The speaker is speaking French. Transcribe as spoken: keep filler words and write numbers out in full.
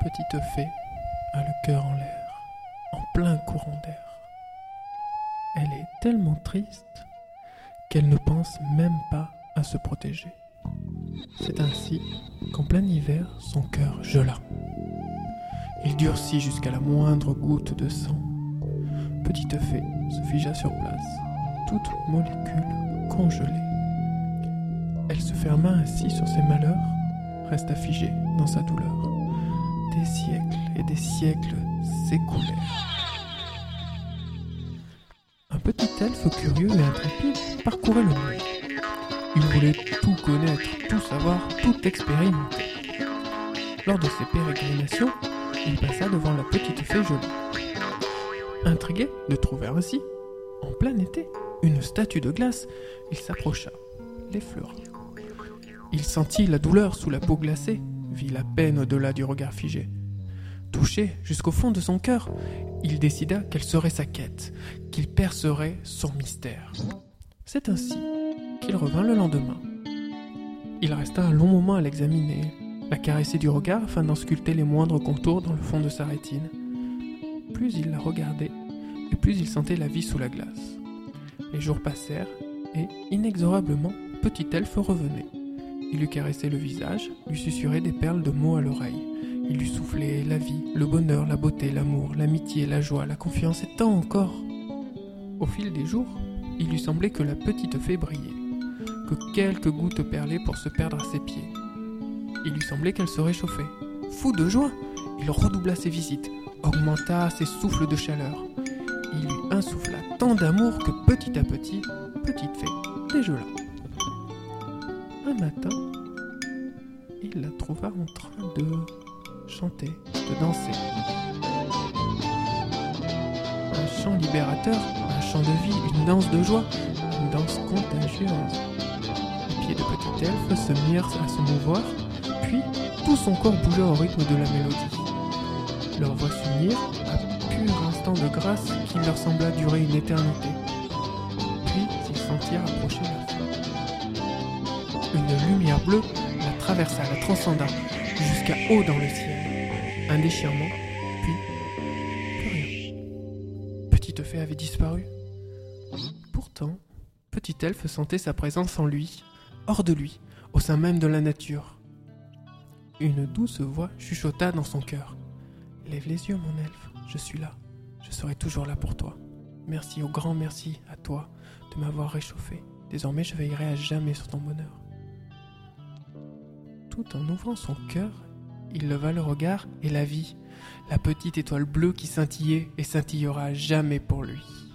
Petite fée a le cœur en l'air, en plein courant d'air. Elle est tellement triste qu'elle ne pense même pas à se protéger. C'est ainsi qu'en plein hiver, son cœur gela. Il durcit jusqu'à la moindre goutte de sang. Petite fée se figea sur place, toute molécule congelée. Elle se ferma ainsi sur ses malheurs, resta figée dans sa douleur. Des siècles et des siècles s'écoulèrent. Un petit elfe curieux et intrépide parcourait le monde. Il voulait tout connaître, tout savoir, tout expérimenter. Lors de ses pérégrinations, il passa devant la petite fée jolie. Intrigué de trouver ainsi, en plein été, une statue de glace, il s'approcha, l'effleura. Il sentit la douleur sous la peau glacée, vit la peine au-delà du regard figé. Touché jusqu'au fond de son cœur, il décida quelle serait sa quête, qu'il percerait son mystère. C'est ainsi qu'il revint le lendemain. Il resta un long moment à l'examiner, la caresser du regard afin d'en sculpter les moindres contours dans le fond de sa rétine. Plus il la regardait, et plus il sentait la vie sous la glace. Les jours passèrent, et, inexorablement, petit elfe revenait. Il lui caressait le visage, lui susurrait des perles de mots à l'oreille. Il lui soufflait la vie, le bonheur, la beauté, l'amour, l'amitié, la joie, la confiance et tant encore. Au fil des jours, il lui semblait que la petite fée brillait, que quelques gouttes perlaient pour se perdre à ses pieds. Il lui semblait qu'elle se réchauffait. Fou de joie, il redoubla ses visites, augmenta ses souffles de chaleur. Il lui insuffla tant d'amour que petit à petit, petite fée dégela. Un matin, il la trouva en train de chanter, de danser. Un chant libérateur, un chant de vie, une danse de joie, une danse contagieuse. Les pieds de petit elfe se mirent à se mouvoir, puis tout son corps bougea au rythme de la mélodie. Leurs voix s'unirent à pur instant de grâce qui leur sembla durer une éternité. Puis ils sentirent approcher la fin. Une lumière bleue la traversa, la transcenda, jusqu'à haut dans le ciel. Un déchirement, puis plus rien. Petite fée avait disparu. Pourtant, petit elfe sentait sa présence en lui, hors de lui, au sein même de la nature. Une douce voix chuchota dans son cœur. « Lève les yeux, mon elfe, je suis là. Je serai toujours là pour toi. Merci, au grand merci à toi de m'avoir réchauffé. Désormais, je veillerai à jamais sur ton bonheur. » Tout en ouvrant son cœur, il leva le regard et la vit, la petite étoile bleue qui scintillait et scintillera jamais pour lui.